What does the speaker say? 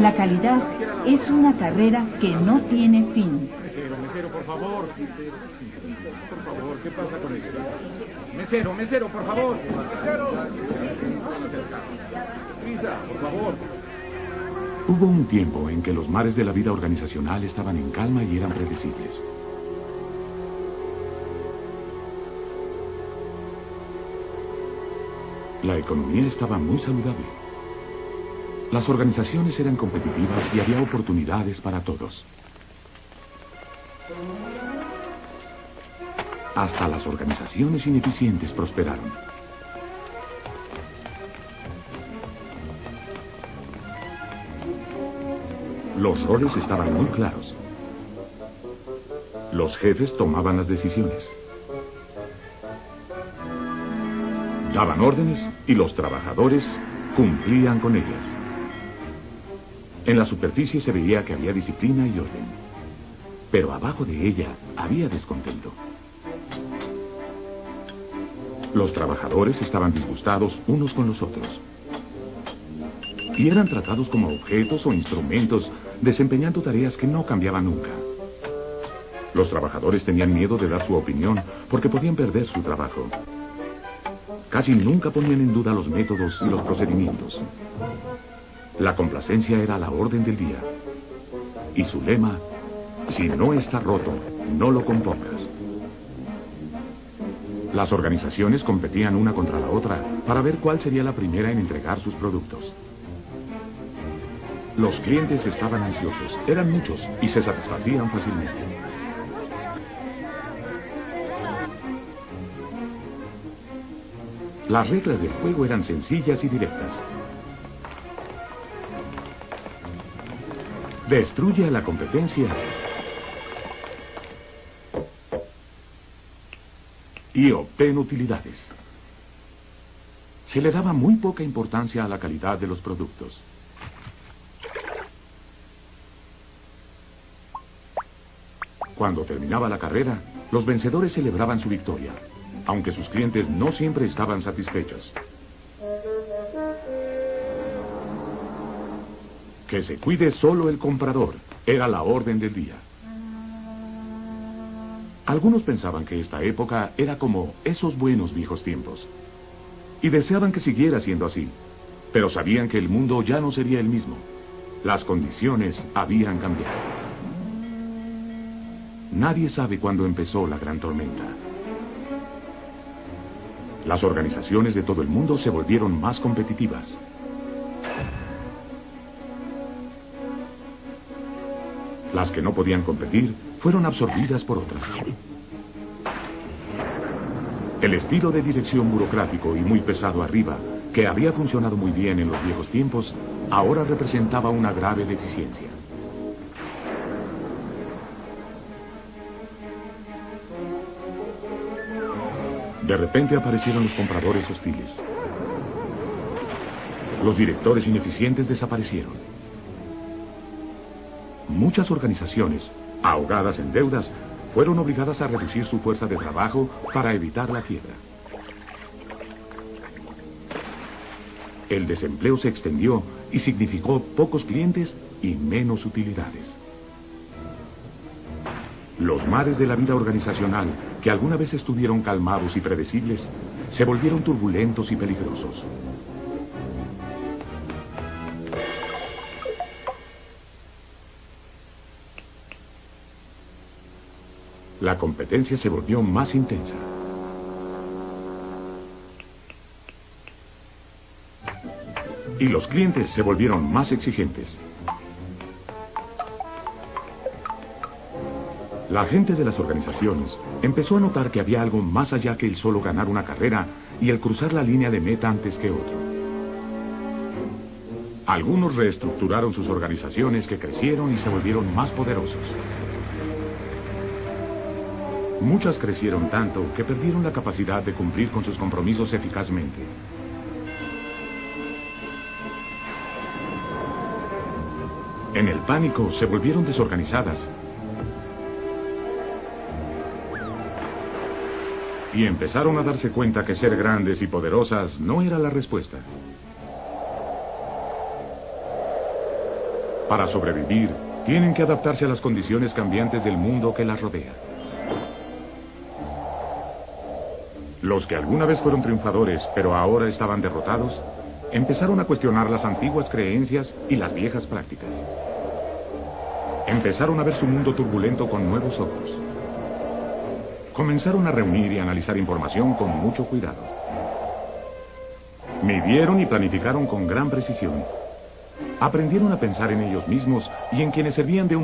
La calidad es una carrera que no tiene fin. Mesero, por favor. Por favor, ¿qué pasa con esto? Mesero, por favor. Mesero. Prisa, por favor. Hubo un tiempo en que los mares de la vida organizacional estaban en calma y eran predecibles. La economía estaba muy saludable. Las organizaciones eran competitivas y había oportunidades para todos. Hasta las organizaciones ineficientes prosperaron. Los roles estaban muy claros. Los jefes tomaban las decisiones. Daban órdenes y los trabajadores cumplían con ellas. En la superficie se veía que había disciplina y orden, pero abajo de ella había descontento. Los trabajadores estaban disgustados unos con los otros y eran tratados como objetos o instrumentos, desempeñando tareas que no cambiaban nunca. Los trabajadores tenían miedo de dar su opinión porque podían perder su trabajo. Casi nunca ponían en duda los métodos y los procedimientos. La complacencia era la orden del día. Y su lema: si no está roto, no lo compongas. Las organizaciones competían una contra la otra para ver cuál sería la primera en entregar sus productos. Los clientes estaban ansiosos, eran muchos y se satisfacían fácilmente. Las reglas del juego eran sencillas y directas. Destruye a la competencia y obtén utilidades. Se le daba muy poca importancia a la calidad de los productos. Cuando terminaba la carrera, los vencedores celebraban su victoria, aunque sus clientes no siempre estaban satisfechos. Que se cuide solo el comprador era la orden del día. Algunos pensaban que esta época era como esos buenos viejos tiempos y deseaban que siguiera siendo así, pero sabían que el mundo ya no sería el mismo. Las condiciones habían cambiado. Nadie sabe cuándo empezó la gran tormenta. Las organizaciones de todo el mundo se volvieron más competitivas. Las que no podían competir fueron absorbidas por otras. El estilo de dirección burocrático y muy pesado arriba, que había funcionado muy bien en los viejos tiempos, ahora representaba una grave deficiencia. De repente aparecieron los compradores hostiles. Los directores ineficientes desaparecieron. Muchas organizaciones, ahogadas en deudas, fueron obligadas a reducir su fuerza de trabajo para evitar la quiebra. El desempleo se extendió y significó pocos clientes y menos utilidades. Los mares de la vida organizacional, que alguna vez estuvieron calmados y predecibles, se volvieron turbulentos y peligrosos. La competencia se volvió más intensa. Y los clientes se volvieron más exigentes. La gente de las organizaciones empezó a notar que había algo más allá que el solo ganar una carrera y el cruzar la línea de meta antes que otro. Algunos reestructuraron sus organizaciones, que crecieron y se volvieron más poderosos. Muchas crecieron tanto que perdieron la capacidad de cumplir con sus compromisos eficazmente. En el pánico se volvieron desorganizadas y empezaron a darse cuenta que ser grandes y poderosas no era la respuesta. Para sobrevivir, tienen que adaptarse a las condiciones cambiantes del mundo que las rodea. Los que alguna vez fueron triunfadores, pero ahora estaban derrotados, empezaron a cuestionar las antiguas creencias y las viejas prácticas. Empezaron a ver su mundo turbulento con nuevos ojos. Comenzaron a reunir y analizar información con mucho cuidado. Midieron y planificaron con gran precisión. Aprendieron a pensar en ellos mismos y en quienes servían de un